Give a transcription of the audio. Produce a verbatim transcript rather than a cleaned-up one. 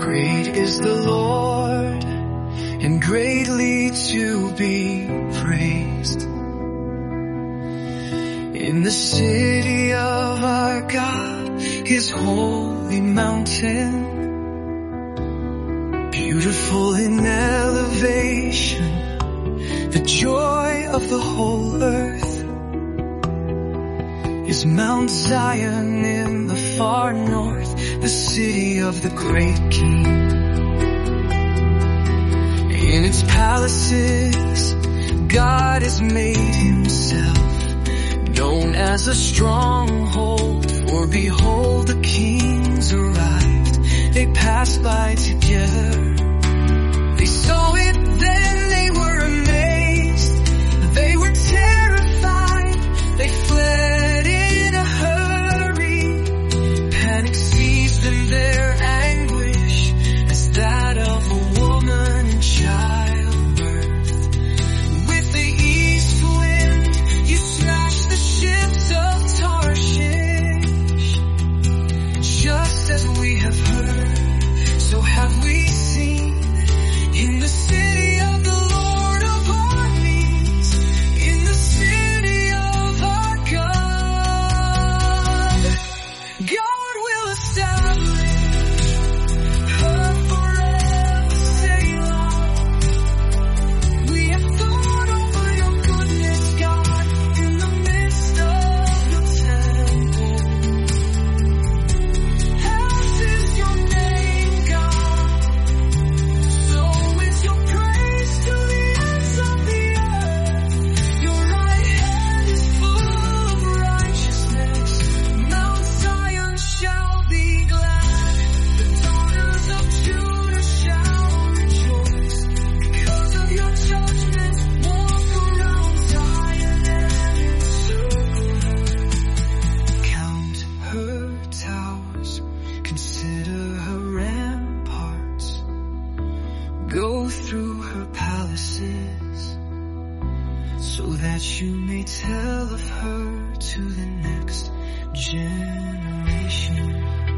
Great is the Lord, and greatly to be praised. In the city of our God, His holy mountain, beautiful in elevation, the joy of the whole earth is Mount Zion in the far north, the city of the great King. In its palaces, God has made Himself known as a stronghold, for behold, the kings arrived. They passed by together. They saw it, then they were amazed. They were terrified. They fled in a hurry. Panic seized them, their anguish as that of a woman in childbirth. With the east wind, you smashed the ships of Tarshish. Just as we have heard, so have we seen in the city of the Lord of armies, in the city of our God. God will establish her forever, Selah. We have thought over your goodness, God, in the midst of your temple. As is your name, God, so is your praise to the ends of the earth. Your right hand is full of righteousness. Mount Zion shall be glad. The daughters of Judah shall rejoice. Because of your judgment, walk around Zion and encircle her. Count her towers, consider her ramparts. Go through her palaces, so that you may tell of her to the next generation.